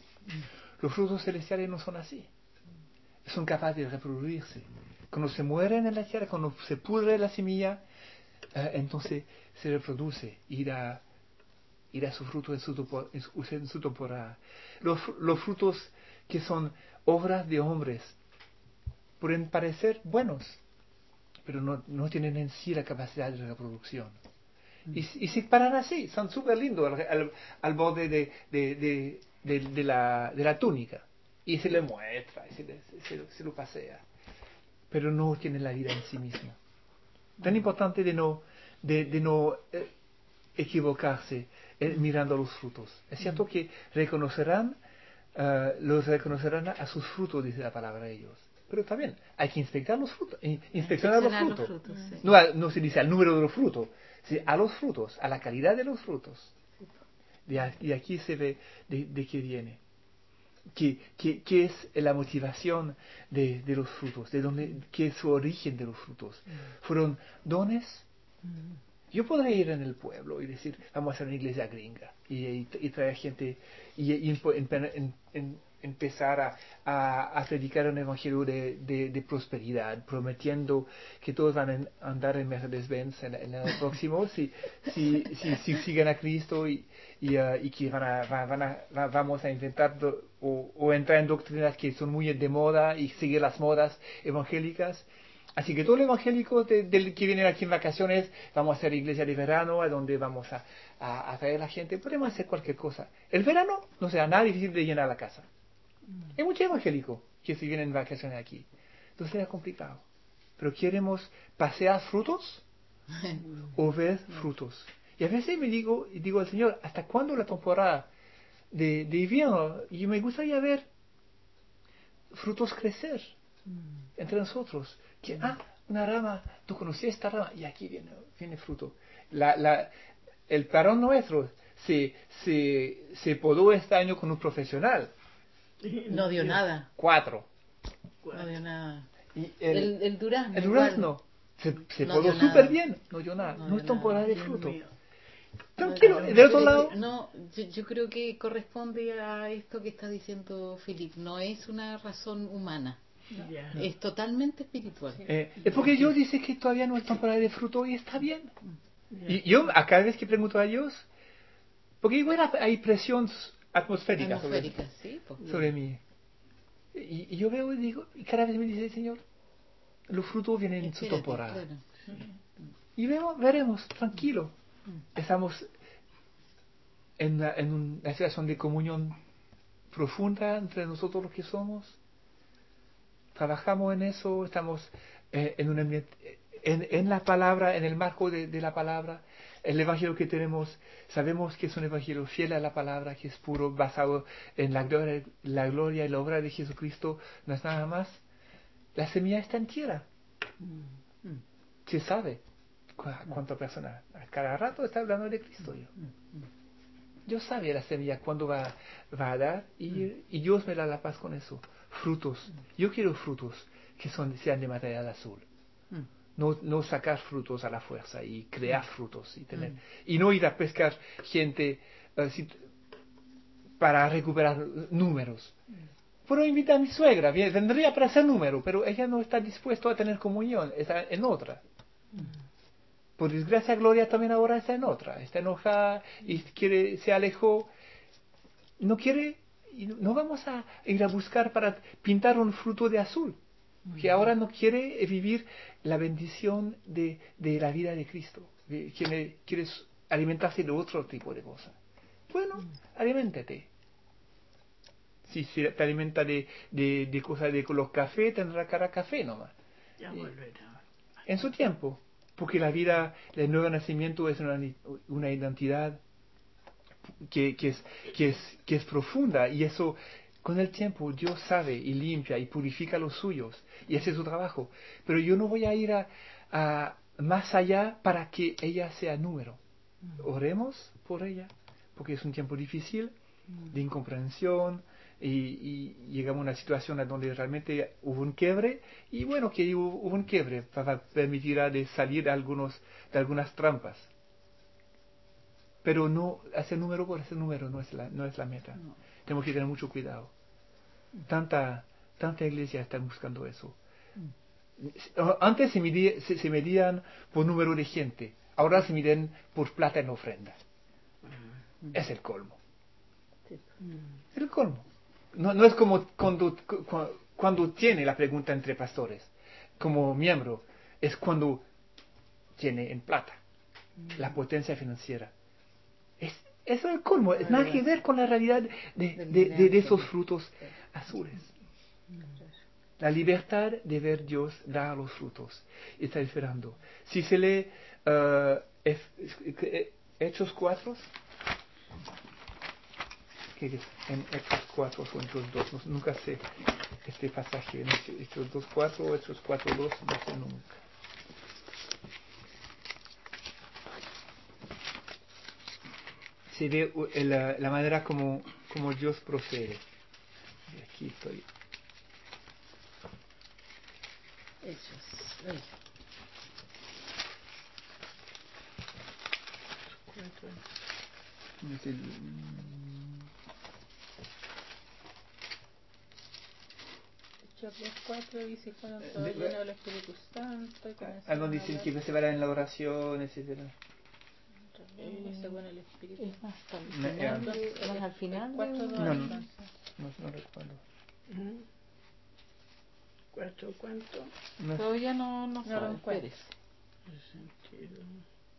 Los frutos celestiales no son así. Son capaces de reproducirse. Cuando se mueren en la tierra, cuando se pudre la semilla, eh, entonces se reproduce y da, y da su fruto en su, topo, en su, en su temporada. Los, los frutos que son obras de hombres pueden parecer buenos, pero no, no tienen en sí la capacidad de reproducción. Mm. Y, y se paran así, son súper lindos al, al, al borde de, de, de, de, de, la, de la túnica. Y se le muestra, y se, le, se, se lo pasea. Pero no tienen la vida en sí mismo. Tan importante de no, de, de no eh, equivocarse eh, mirando los frutos. Es cierto que reconocerán, uh, los reconocerán a sus frutos, dice la palabra de ellos. Pero también hay que inspectar los frutos, inspeccionar los frutos. Los frutos sí. no, no se dice al número de los frutos, sino a los frutos, a la calidad de los frutos. De aquí, de aquí se ve de, de qué viene. ¿Qué, qué, qué es la motivación de, de los frutos? ¿De dónde, qué es su origen de los frutos? ¿Fueron dones? Yo podría ir en el pueblo y decir, vamos a hacer una iglesia gringa y, y, y traer gente y, y en, en, en, empezar a, a, a predicar un evangelio de, de, de prosperidad, prometiendo que todos van a andar en Mercedes-Benz en, en el próximo si, si, si, si siguen a Cristo y, y, uh, y que van a, van a, va, vamos a intentar do, o, o entrar en doctrinas que son muy de moda y seguir las modas evangélicas. Así que todo el evangélico de, de, que vienen aquí en vacaciones, vamos a hacer iglesia de verano, a donde vamos a, a, a traer a la gente. Podemos hacer cualquier cosa. El verano no será nada difícil de llenar la casa. Mm. Hay mucho evangélico que se vienen en vacaciones aquí. Entonces será complicado. Pero queremos pasear frutos o ver frutos. Y a veces me digo, y digo al Señor, ¿hasta cuándo la temporada de, de invierno? Y me gustaría ver frutos crecer entre nosotros. Que, ah, una rama, tú conocías esta rama y aquí viene, viene fruto. La, la, el parón nuestro se, se, se podó este año con un profesional. No dio nada. Cuatro. No dio nada. Y el, el, el durazno. El durazno. Se, se no podó súper bien. No dio nada. No, no es temporada de fruto. Mío. Tranquilo, no, del otro lado. No, yo, yo creo que corresponde a esto que está diciendo Philip. No es una razón humana. No. Yeah. Es totalmente espiritual. Eh, es porque Dios dice que todavía no es temporada de fruto y está bien. Yeah. Y yo, a cada vez que pregunto a Dios, porque igual hay presión atmosférica, atmosférica sobre, sí, pues. sobre mí. Y, y yo veo y digo, y cada vez me dice el Señor, los frutos vienen en su temporada. Claro. Y veo, veremos, tranquilo. Estamos en una, en una situación de comunión profunda entre nosotros los que somos. Trabajamos en eso, estamos eh, en, un ambiente, en, en la palabra, en el marco de, de la palabra. El evangelio que tenemos, sabemos que es un evangelio fiel a la palabra, que es puro, basado en la gloria, la gloria y la obra de Jesucristo, no es nada más. La semilla está en tierra. Mm. Mm. Se sabe cu cuántas personas, a cada rato está hablando de Cristo. Yo, yo sabía la semilla cuándo va, va a dar y, mm. y Dios me da la paz con eso. Frutos. Yo quiero frutos que son, sean de material azul. Mm. No, no sacar frutos a la fuerza y crear mm. frutos y tener mm. y no ir a pescar gente uh, si, para recuperar números. Mm. Puedo invitar a mi suegra, vendría para hacer número, pero ella no está dispuesta a tener comunión, está en otra. Mm. Por desgracia, Gloria también ahora está en otra, está enojada y quiere, se alejó, no quiere, no vamos a ir a buscar para pintar un fruto de azul, que ahora no quiere vivir la bendición de, de la vida de Cristo, quiere, quiere alimentarse de otro tipo de cosas. Bueno, aliméntate. Si se te alimenta de, de, de cosas de color café, tendrá cara café nomás. Ya volverá. En su tiempo. Porque la vida, el nuevo nacimiento es una, una identidad que, que, es, que, es, que es profunda y eso con el tiempo Dios sabe y limpia y purifica los suyos y hace su trabajo. Pero yo no voy a ir a, a más allá para que ella sea número. Oremos por ella porque es un tiempo difícil de incomprensión, y, y llegamos a una situación en donde realmente hubo un quiebre, y bueno, que hubo, hubo un quiebre para permitir a de salir de, algunos, de algunas trampas. Pero no, ese número por ese número no es la, no es la meta. No. Tenemos que tener mucho cuidado. Tanta, tanta iglesia está buscando eso. Antes se, midía, se, se medían por número de gente, ahora se miden por plata en ofrenda. Es el colmo. Es el colmo. No, no es como cuando, cuando, cuando tiene la pregunta entre pastores, como miembro, es cuando tiene en plata la potencia financiera. Es, es el colmo, es nada que ver con la realidad de, de, de, de esos frutos azules. La libertad de ver Dios dar los frutos. Está esperando. Si se lee uh, F, Hechos cuatro, ¿qué es? En Hechos cuatro o Hechos dos, no, nunca sé este pasaje, en Hechos dos cuatro o Hechos cuatro dos, no sé nunca. Se ve uh, la, la manera como, como Dios procede. Aquí estoy. Hechos. Ay. Es el, Hechos dos cuatro dice cuando todo de- lleno del Espíritu Santo y comenzaron algo a dicen hablar que persevera en la oración, etcétera. lenguas según el Espíritu. Es más al No, final, ya. de- más al final. de cuatro dos una- No, no. entonces. No, no recuerdo. Ujú. ¿Cuánto, cuánto? No, Todavía no, no No sabe, lo encuentro. espérese. sesenta y dos.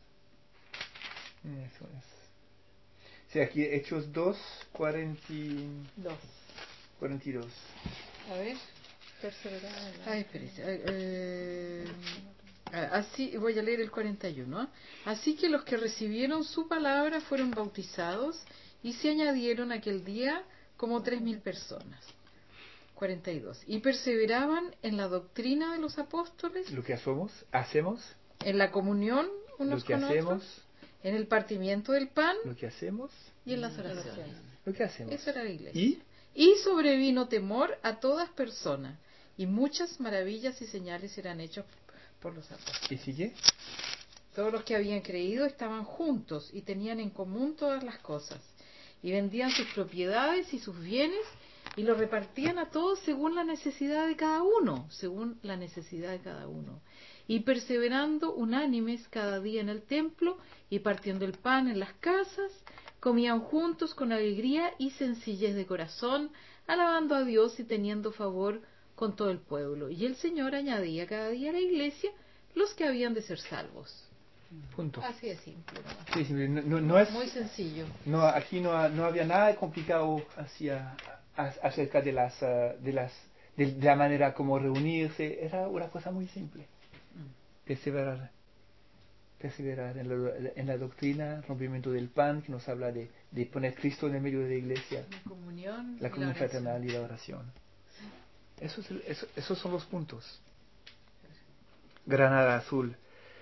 eso es. Sí, aquí Hechos dos, cuarenta y Dos. cuarenta y dos. A ver. Perseverar en la- Ay, espérese. Ay, eh, ah, así, voy a leer el cuarenta y uno. ¿eh? Así que los que recibieron su palabra fueron bautizados y se añadieron aquel día como tres mil personas. cuarenta y dos. Y perseveraban en la doctrina de los apóstoles, Lo que hacemos, hacemos, en la comunión unos lo que con hacemos, otros, en el partimiento del pan lo que hacemos, y en las oraciones. lo que hacemos. Eso era la iglesia. Y Y sobrevino temor a todas personas, y muchas maravillas y señales eran hechas por los apóstoles. ¿Y sigue? Todos los que habían creído estaban juntos y tenían en común todas las cosas, y vendían sus propiedades y sus bienes y los repartían a todos según la necesidad de cada uno, según la necesidad de cada uno. Y perseverando unánimes cada día en el templo y partiendo el pan en las casas, comían juntos con alegría y sencillez de corazón, alabando a Dios y teniendo favor con todo el pueblo. Y el Señor añadía cada día a la iglesia los que habían de ser salvos. Punto. Así de simple, nomás. Sí, sí, no, no, no es, Muy sencillo. no, aquí no, no había nada complicado hacia, a- acerca de las, ah, de las, de, de la manera como reunirse. Era una cosa muy simple. Perseverar, perseverar en la, en la doctrina, rompimiento del pan, que nos habla de, de poner Cristo en el medio de la iglesia, La comunión, la y comunión oración. fraternal y la oración. Eso es el- eso- esos son los puntos. Granada azul,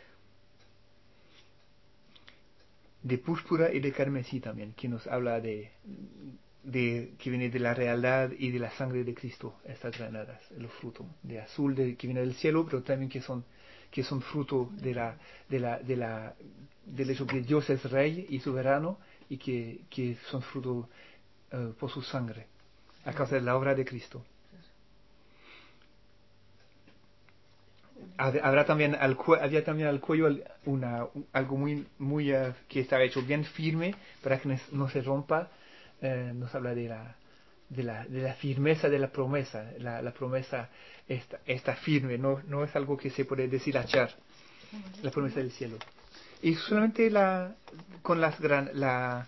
de púrpura y de carmesí también, que nos habla de, de que viene de la realidad y de la sangre de Cristo, estas granadas, los frutos de azul de, que viene del cielo, pero también que son que son fruto de la de la de la del hecho que Dios es rey y soberano y que, que son fruto uh, por su sangre a causa de la obra de Cristo. Habrá también al había también al cuello una algo muy muy uh, que está hecho bien firme para que no se rompa. Eh, nos habla de la de la de la firmeza de la promesa. La, la promesa está, está firme, no no es algo que se puede deshilachar. La promesa del cielo. Y solamente la con las gran la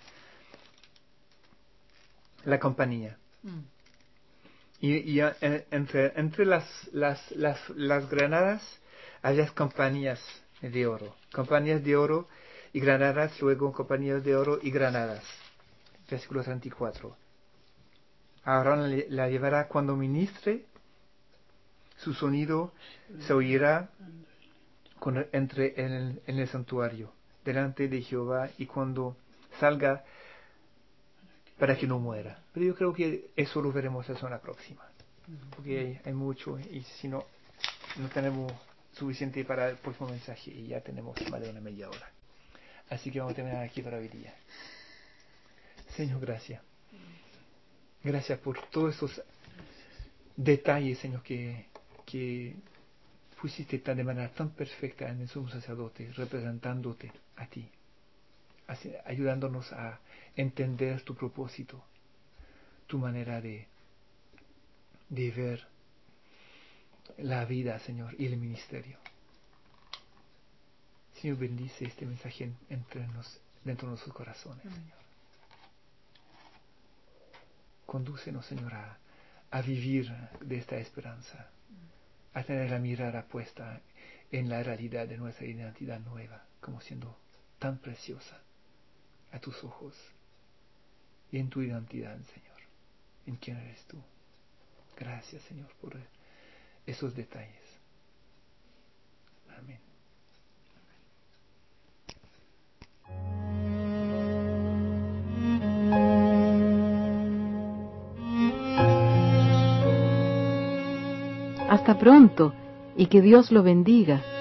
la compañía. Mm. Y, y eh, entre, entre las, las, las, las granadas había compañías de oro. Compañías de oro y granadas, luego compañías de oro y granadas. Versículo treinta y cuatro. Aarón la llevará cuando ministre, su sonido se oirá cuando entre en el, en el santuario, delante de Jehová, y cuando salga para que no muera. Pero yo creo que eso lo veremos la semana próxima, porque hay, hay mucho, y si no, no tenemos suficiente para el próximo mensaje, y ya tenemos más de una media hora. Así que vamos a terminar aquí para hoy día. Señor, gracias. Gracias por todos estos detalles, Señor, que, que pusiste tan, de manera tan perfecta en el sumo sacerdote, representándote a ti, así, ayudándonos a entender tu propósito, tu manera de, de ver la vida, Señor, y el ministerio. Señor, bendice este mensaje entre nos, dentro de nuestros corazones, Señor. Condúcenos, Señor, a, a vivir de esta esperanza, a tener la mirada puesta en la realidad de nuestra identidad nueva, como siendo tan preciosa a tus ojos, y en tu identidad, Señor, en quién eres tú. Gracias, Señor, por esos detalles. Amén. Hasta pronto y que Dios lo bendiga.